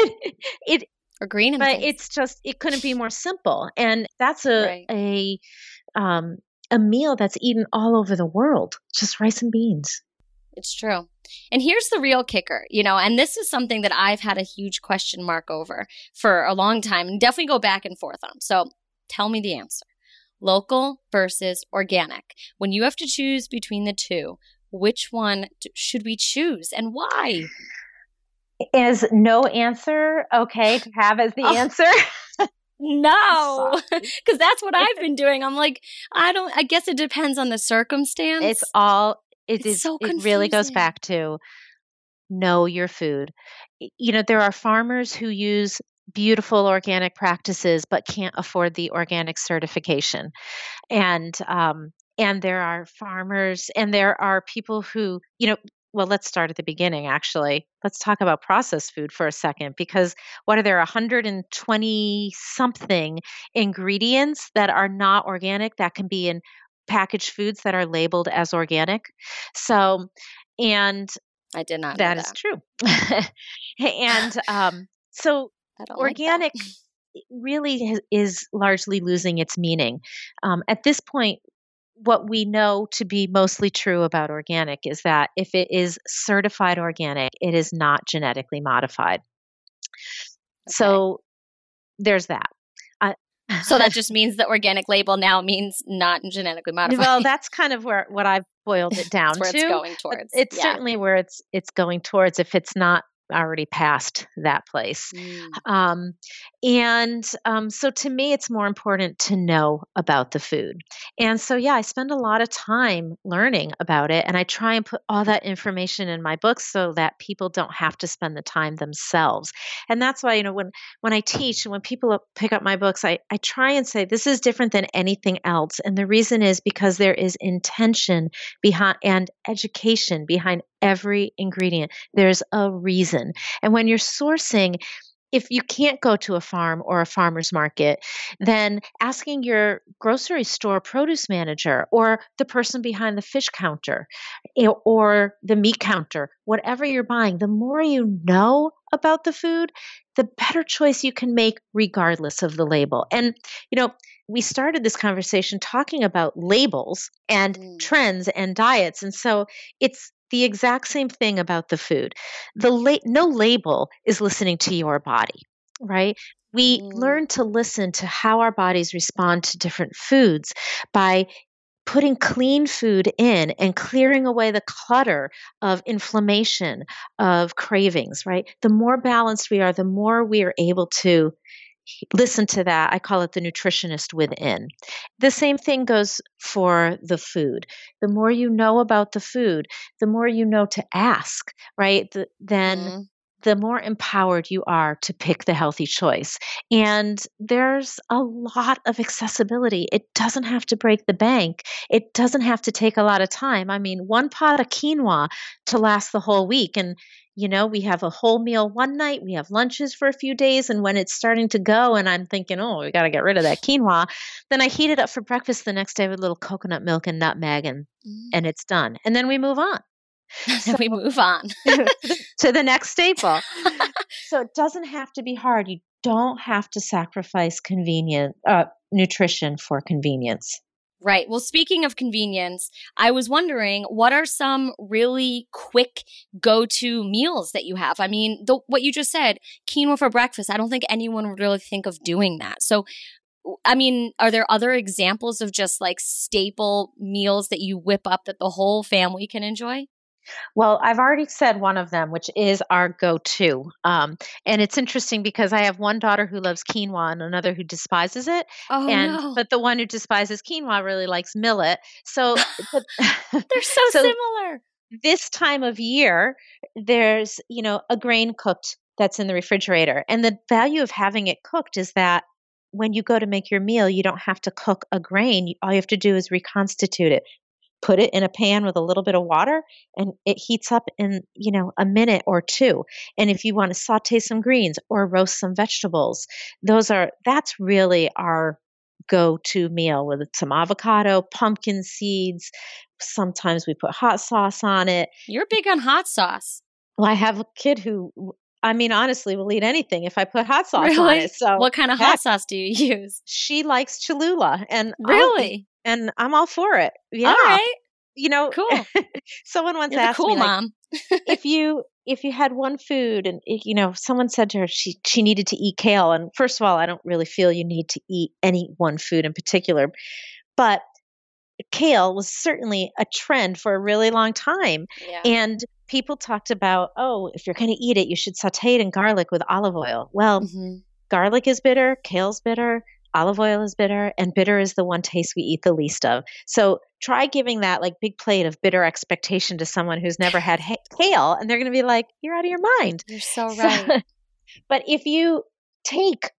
or green in the face. It's just, it couldn't be more simple. And that's a meal that's eaten all over the world, just rice and beans. It's true. And here's the real kicker, and this is something that I've had a huge question mark over for a long time and definitely go back and forth on. So tell me the answer. Local versus organic. When you have to choose between the two, which one should we choose and why? Is no answer okay to have as the answer? No, because that's what I've been doing. I'm like, I guess it depends on the circumstance. It really goes back to know your food. There are farmers who use beautiful organic practices but can't afford the organic certification. And there are farmers and there are people who, well, let's start at the beginning, actually. Let's talk about processed food for a second, because what are there, 120 something ingredients that are not organic that can be in packaged foods that are labeled as organic? So, and I did not know that is true. And so organic really is largely losing its meaning. At this point, what we know to be mostly true about organic is that if it is certified organic, it is not genetically modified. Okay. So there's that. So that just means the organic label now means not genetically modified. Well, that's kind of what I've boiled it down where to. It's going towards. It's certainly where it's going towards if it's not already past that place. Mm. So to me, it's more important to know about the food. And so, yeah, I spend a lot of time learning about it. And I try and put all that information in my books so that people don't have to spend the time themselves. And that's why, when I teach and when people pick up my books, I try and say, this is different than anything else. And the reason is because there is intention behind and education behind every ingredient. There's a reason. And when you're sourcing, if you can't go to a farm or a farmer's market, then asking your grocery store produce manager or the person behind the fish counter or the meat counter, whatever you're buying, the more you know about the food, the better choice you can make regardless of the label. And, we started this conversation talking about labels and trends and diets. And so it's the exact same thing about the food. No label is listening to your body, right? We learn to listen to how our bodies respond to different foods by putting clean food in and clearing away the clutter of inflammation, of cravings, right? The more balanced we are, the more we are able to listen to that. I call it the nutritionist within. The same thing goes for the food. The more you know about the food, the more you know to ask, right? Then the more empowered you are to pick the healthy choice. And there's a lot of accessibility. It doesn't have to break the bank. It doesn't have to take a lot of time. I mean, one pot of quinoa to last the whole week. And we have a whole meal one night, we have lunches for a few days, and when it's starting to go and I'm thinking, oh, we got to get rid of that quinoa, then I heat it up for breakfast the next day with a little coconut milk and nutmeg, and it's done. And then we move on. So, we move on to the next staple. So it doesn't have to be hard. You don't have to sacrifice nutrition for convenience. Right. Well, speaking of convenience, I was wondering, what are some really quick go-to meals that you have? I mean, what you just said, quinoa for breakfast, I don't think anyone would really think of doing that. So, I mean, are there other examples of just like staple meals that you whip up that the whole family can enjoy? Well, I've already said one of them, which is our go-to. And it's interesting because I have one daughter who loves quinoa and another who despises it. Oh, no. But the one who despises quinoa really likes millet. So they're so similar. This time of year, there's, a grain cooked that's in the refrigerator. And the value of having it cooked is that when you go to make your meal, you don't have to cook a grain. All you have to do is reconstitute it. Put it in a pan with a little bit of water and it heats up in, a minute or two. And if you want to saute some greens or roast some vegetables, that's really our go-to meal with some avocado, pumpkin seeds. Sometimes we put hot sauce on it. You're big on hot sauce. Well, I have a kid who, honestly, will eat anything if I put hot sauce on it. So what kind of hot sauce do you use? She likes Cholula, and really, and I'm all for it. Yeah. All right. Cool. Someone once asked me, mom. if you had one food, and someone said to her she needed to eat kale, and first of all, I don't really feel you need to eat any one food in particular, but kale was certainly a trend for a really long time. Yeah. And people talked about, if you're going to eat it, you should saute it in garlic with olive oil. Well, garlic is bitter, kale's bitter, olive oil is bitter, and bitter is the one taste we eat the least of. So try giving that like big plate of bitter expectation to someone who's never had kale, and they're going to be like, you're out of your mind. You're so right. But if you take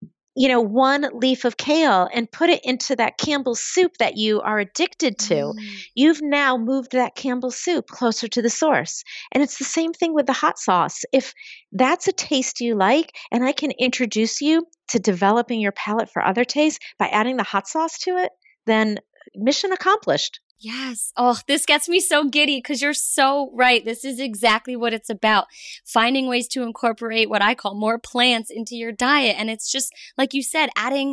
one leaf of kale and put it into that Campbell's soup that you are addicted to, you've now moved that Campbell's soup closer to the source. And it's the same thing with the hot sauce. If that's a taste you like, and I can introduce you to developing your palate for other tastes by adding the hot sauce to it, then mission accomplished. Yes. Oh, this gets me so giddy because you're so right. This is exactly what it's about. Finding ways to incorporate what I call more plants into your diet. And it's just, like you said, adding,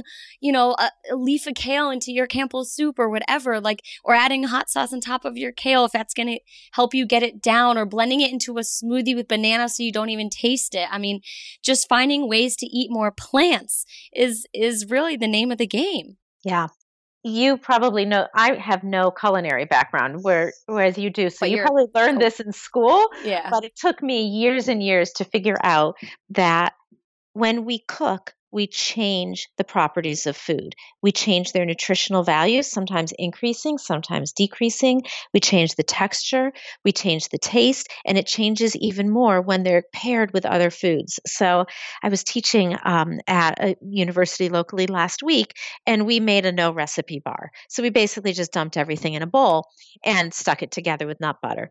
a leaf of kale into your Campbell's soup or whatever, or adding hot sauce on top of your kale if that's going to help you get it down, or blending it into a smoothie with banana so you don't even taste it. I mean, just finding ways to eat more plants is really the name of the game. Yeah. you probably know I have no culinary background, whereas you do. So But you you're probably learned oh, this in school, yeah. but it took me years and years to figure out that when we cook, we change the properties of food. We change their nutritional values, sometimes increasing, sometimes decreasing. We change the texture, we change the taste, and it changes even more when they're paired with other foods. So I was teaching at a university locally last week, and we made a no recipe bar. So we basically just dumped everything in a bowl and stuck it together with nut butter.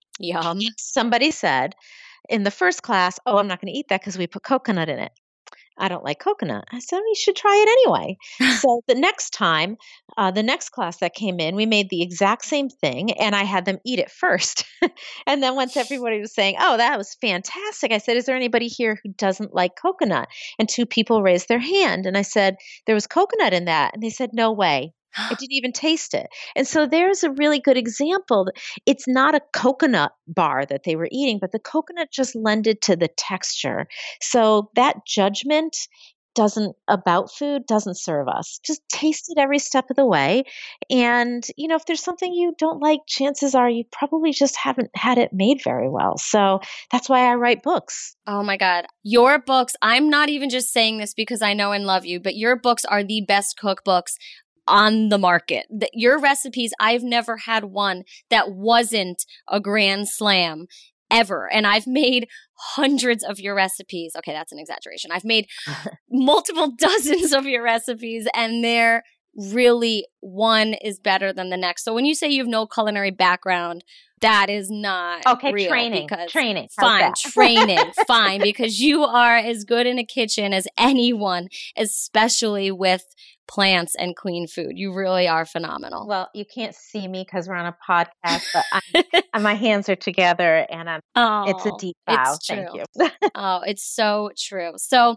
Yum. Somebody said in the first class, "Oh, I'm not going to eat that because we put coconut in it." I don't like coconut. I said, you should try it anyway. So the next time, the next class that came in, we made the exact same thing and I had them eat it first. And then once everybody was saying, oh, that was fantastic, I said, is there anybody here who doesn't like coconut? And two people raised their hand. And I said, there was coconut in that. And they said, no way. I didn't even taste it. And so there's a really good example. It's not a coconut bar that they were eating, but the coconut just lended to the texture. So that judgment doesn't about food doesn't serve us. Just taste it every step of the way. And, if there's something you don't like, chances are you probably just haven't had it made very well. So that's why I write books. Oh my God. Your books, I'm not even just saying this because I know and love you, but your books are the best cookbooks on the market. Your recipes, I've never had one that wasn't a grand slam ever. And I've made hundreds of your recipes. Okay, that's an exaggeration. I've made multiple dozens of your recipes, and they're really, one is better than the next. So when you say you have no culinary background, that is not okay. real. Training. Fine, training, fine, because you are as good in a kitchen as anyone, especially with plants and clean food. You really are phenomenal. Well, you can't see me because we're on a podcast, but my hands are together, and it's a deep bow. It's true. Thank you. Oh, it's so true. So,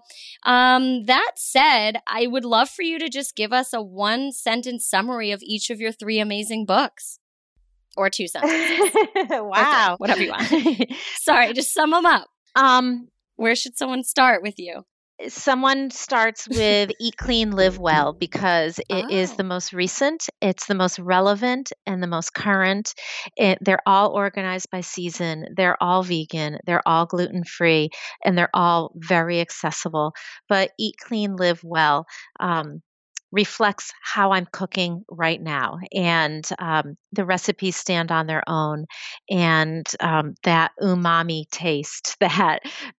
that said, I would love for you to just give us a one sentence summary of each of your three amazing books. Or 2 sentences. Wow. Or 3, whatever you want. Sorry, just sum them up. Where should someone start with you? Someone starts with Eat Clean, Live Well because it is the most recent, it's the most relevant, and the most current. They're all organized by season. They're all vegan. They're all gluten-free, and they're all very accessible. But Eat Clean, Live Well reflects how I'm cooking right now. And the recipes stand on their own. And that umami taste that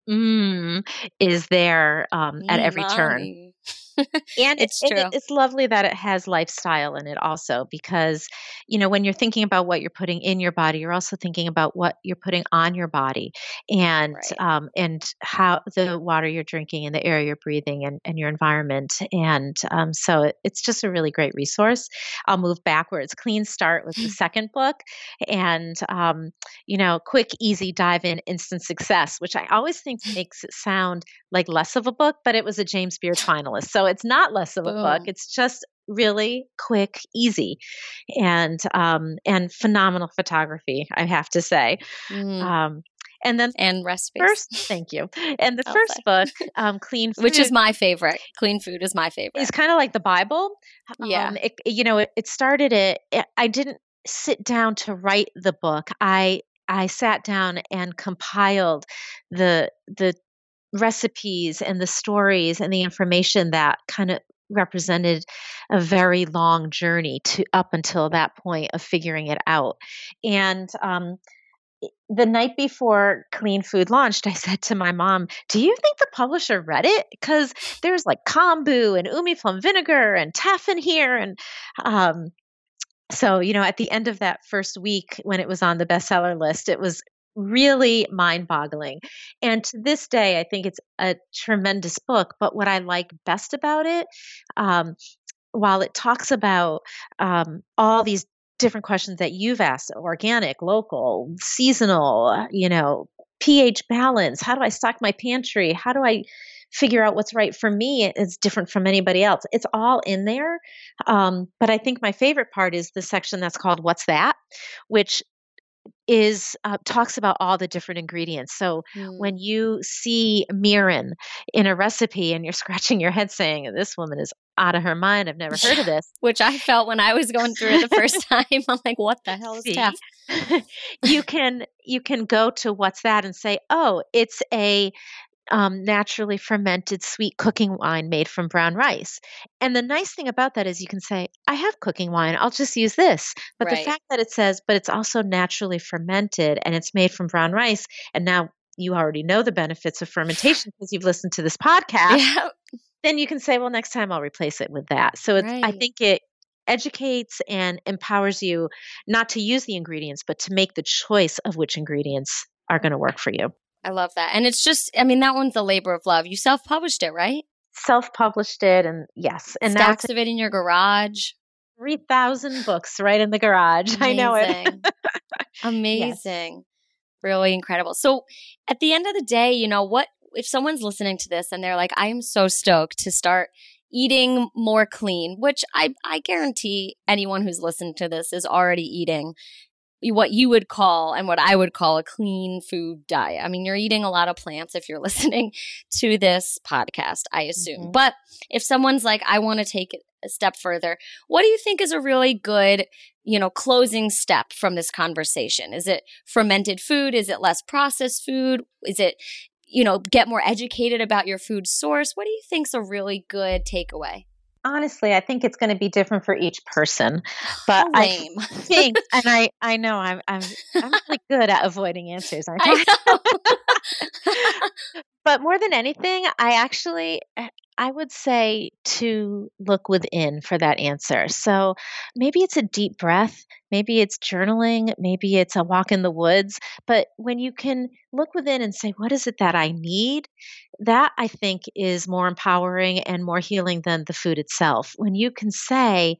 is there at every turn. And it's true. It's lovely that it has lifestyle in it also because, when you're thinking about what you're putting in your body, you're also thinking about what you're putting on your body and how the water you're drinking and the air you're breathing and your environment. And so it's just a really great resource. I'll move backwards. Clean Start was the second book and, quick, easy dive in, instant success, which I always think makes it sound like less of a book, but it was a James Beard finalist. So it's not less of a book. It's just really quick, easy, and phenomenal photography, I have to say. And then recipes. Thank you. And the first book, Clean Food, which is my favorite. Clean Food is my favorite. It's kind of like the Bible. Yeah. It started I didn't sit down to write the book. I sat down and compiled the recipes and the stories and the information that kind of represented a very long journey to up until that point of figuring it out. And the night before Clean Food launched, I said to my mom, do you think the publisher read it? Because there's like kombu and umi plum vinegar and teff in here. And so, at the end of that first week when it was on the bestseller list, it was really mind-boggling. And to this day, I think it's a tremendous book. But what I like best about it, while it talks about all these different questions that you've asked, organic, local, seasonal, pH balance, how do I stock my pantry? How do I figure out what's right for me? It's different from anybody else. It's all in there. But I think my favorite part is the section that's called What's That?, which is talks about all the different ingredients. So when you see mirin in a recipe and you're scratching your head saying, this woman is out of her mind. I've never heard of this. Which I felt when I was going through it the first time. I'm like, what the hell is TAF? You can go to what's that and say, oh, it's a naturally fermented sweet cooking wine made from brown rice. And the nice thing about that is you can say, I have cooking wine, I'll just use this. But the fact that it says, but it's also naturally fermented and it's made from brown rice, and now you already know the benefits of fermentation because you've listened to this podcast, then you can say, well, next time I'll replace it with that. So I think it educates and empowers you not to use the ingredients, but to make the choice of which ingredients are going to work for you. I love that. And it's just, I mean, that one's a labor of love. You self-published it, right? Self-published it, and yes. And stacks of it in your garage. 3,000 books right in the garage. Amazing. I know it. Amazing. Yes. Really incredible. So at the end of the day, you know, what if someone's listening to this and they're like, I am so stoked to start eating more clean, which I guarantee anyone who's listened to this is already eating what you would call and what I would call a clean food diet. I mean, you're eating a lot of plants if you're listening to this podcast, I assume. Mm-hmm. But if someone's like, I want to take it a step further, what do you think is a really good, you know, closing step from this conversation? Is it fermented food? Is it less processed food? Is it, you know, get more educated about your food source? What do you think is a really good takeaway? Honestly, I think it's going to be different for each person, but I think, and I know I'm really good at avoiding answers, aren't I? But more than anything, I would say to look within for that answer. So maybe it's a deep breath, maybe it's journaling, maybe it's a walk in the woods. But when you can look within and say, what is it that I need? That I think is more empowering and more healing than the food itself. When you can say,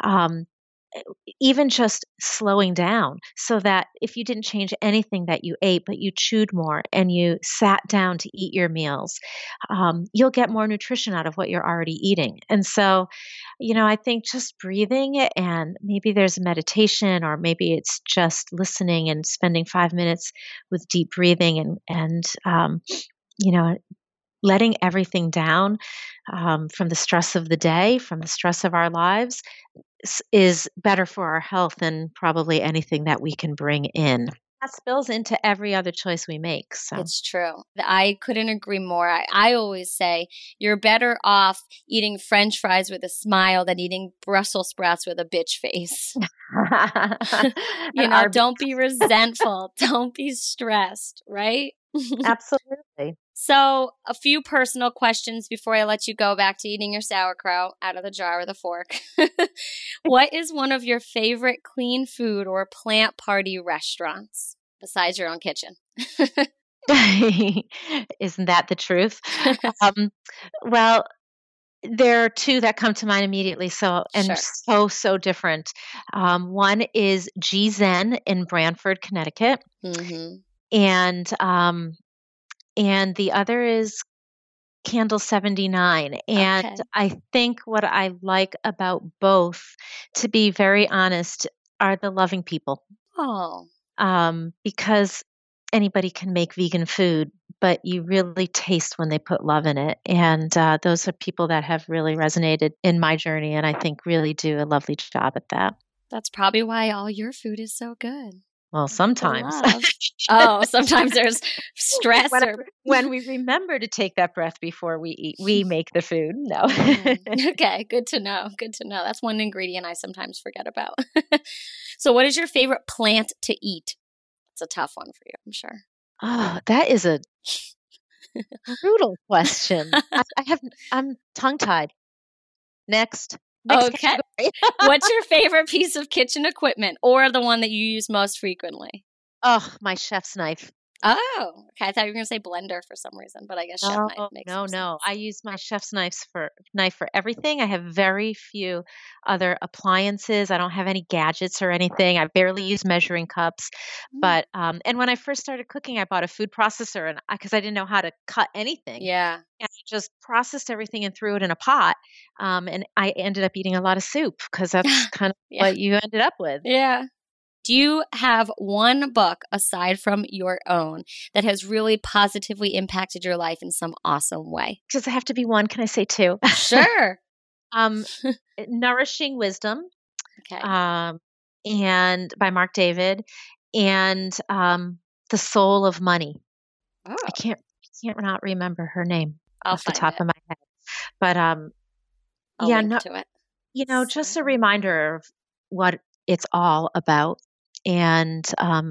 even just slowing down so that if you didn't change anything that you ate, but you chewed more and you sat down to eat your meals, you'll get more nutrition out of what you're already eating. And so, you know, I think just breathing, and maybe there's a meditation, or maybe it's just listening and spending 5 minutes with deep breathing and you know, letting everything down from the stress of the day, from the stress of our lives, is better for our health than probably anything that we can bring in. That spills into every other choice we make. So. It's true. I couldn't agree more. I always say you're better off eating French fries with a smile than eating Brussels sprouts with a bitch face. You know, don't be resentful. Don't be stressed, right? Absolutely. So a few personal questions before I let you go back to eating your sauerkraut out of the jar with a fork. What is one of your favorite clean food or plant party restaurants besides your own kitchen? Isn't that the truth? Well, there are two that come to mind immediately. So different. One is G Zen in Branford, Connecticut. Mm-hmm. And the other is Candle 79. And I think what I like about both, to be very honest, are the loving people. Oh. Because anybody can make vegan food, but you really taste when they put love in it. And those are people that have really resonated in my journey, and I think really do a lovely job at that. That's probably why all your food is so good. Well, sometimes. Sometimes there's stress. When we remember to take that breath before we eat, we make the food. No. Okay, good to know. Good to know. That's one ingredient I sometimes forget about. So what is your favorite plant to eat? It's a tough one for you, I'm sure. Oh, that is a brutal question. I'm tongue-tied. Next. Okay. What's your favorite piece of kitchen equipment, or the one that you use most frequently? Oh, my chef's knife. Oh, okay. I thought you were going to say blender for some reason, but I guess chef knife makes sense. No. I use my chef's knife for everything. I have very few other appliances. I don't have any gadgets or anything. I barely use measuring cups. But and when I first started cooking, I bought a food processor, and because I didn't know how to cut anything. Yeah. And I just processed everything and threw it in a pot. And I ended up eating a lot of soup because that's kind of what you ended up with. Yeah. Do you have one book aside from your own that has really positively impacted your life in some awesome way? Does it have to be one? Can I say two? Sure. Um, Nourishing Wisdom, Okay. and by Mark David, and The Soul of Money. Oh, I can't not remember her name I'll off the find top it. of my head. But I'll yeah, link no, to it. just So, a reminder of what it's all about, and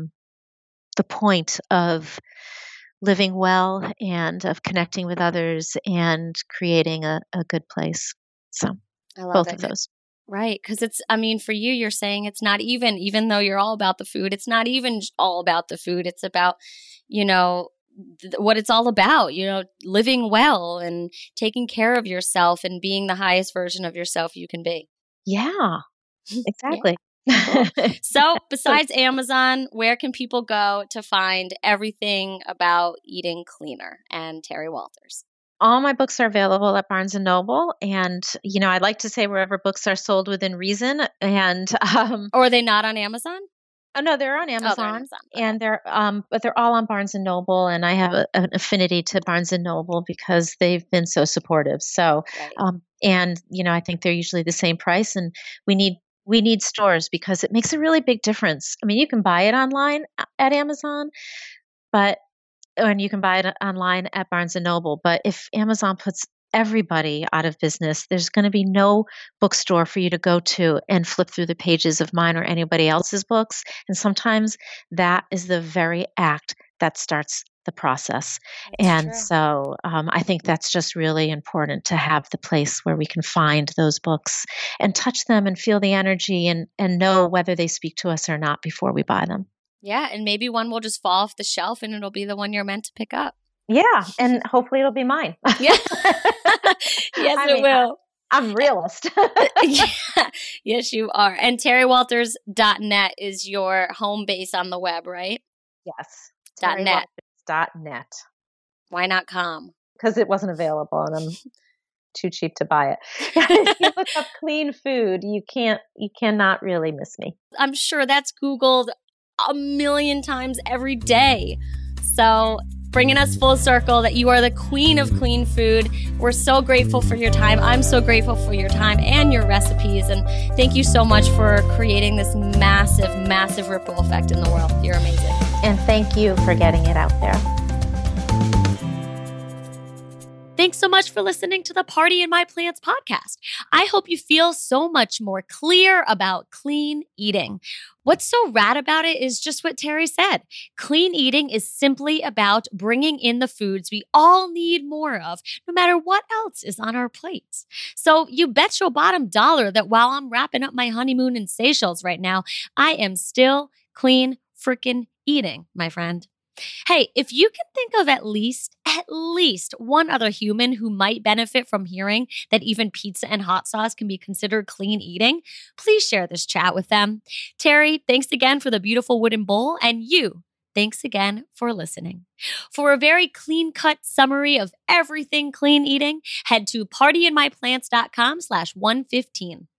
the point of living well and of connecting with others and creating a good place. So I love both it. of those. Right. Because I mean, for you, you're saying it's not even though you're all about the food, it's not even all about the food. It's about, you know, what it's all about, living well and taking care of yourself and being the highest version of yourself you can be. Yeah, Yeah. exactly. Cool. So, besides Amazon, where can people go to find everything about eating cleaner and Terry Walters? All my books are available at Barnes and Noble, and I like to say wherever books are sold within reason. And Or are they not on Amazon? oh no, they're on Oh, they're on Amazon, Amazon. Okay. and but they're all on Barnes and Noble, and I have an affinity to Barnes and Noble because they've been so supportive. So, Right. and I think they're usually the same price, and we need stores because it makes a really big difference. I mean, you can buy it online at Amazon, but and you can buy it online at Barnes and Noble. But if Amazon puts everybody out of business, there's going to be no bookstore for you to go to and flip through the pages of mine or anybody else's books. And sometimes that is the very act that starts the process. That's And true. so I think that's just really important to have the place where we can find those books and touch them and feel the energy and know whether they speak to us or not before we buy them. Yeah, and maybe one will just fall off the shelf and it'll be the one you're meant to pick up. Yeah, and hopefully it'll be mine. Yeah. Yes, I it mean, will. I'm a realist. Yeah. Yes, you are. And terrywalters.net is your home base on the web, right? Yes. .net. .net. Why not .com? Because it wasn't available and I'm too cheap to buy it. If you look up clean food, you cannot really miss me. I'm sure that's Googled a million times every day. So bringing us full circle that you are the queen of clean food. We're so grateful for your time. I'm so grateful for your time and your recipes. And thank you so much for creating this massive, massive ripple effect in the world. You're amazing. And thank you for getting it out there. Thanks so much for listening to the Party in My Plants podcast. I hope you feel so much more clear about clean eating. What's so rad about it is just what Terry said. Clean eating is simply about bringing in the foods we all need more of, no matter what else is on our plates. So you bet your bottom dollar that while I'm wrapping up my honeymoon in Seychelles right now, I am still clean freaking eating, my friend. Hey, if you can think of at least one other human who might benefit from hearing that even pizza and hot sauce can be considered clean eating, please share this chat with them. Terry, thanks again for the beautiful wooden bowl, and you, thanks again for listening. For a very clean-cut summary of everything clean eating, head to partyinmyplants.com/115.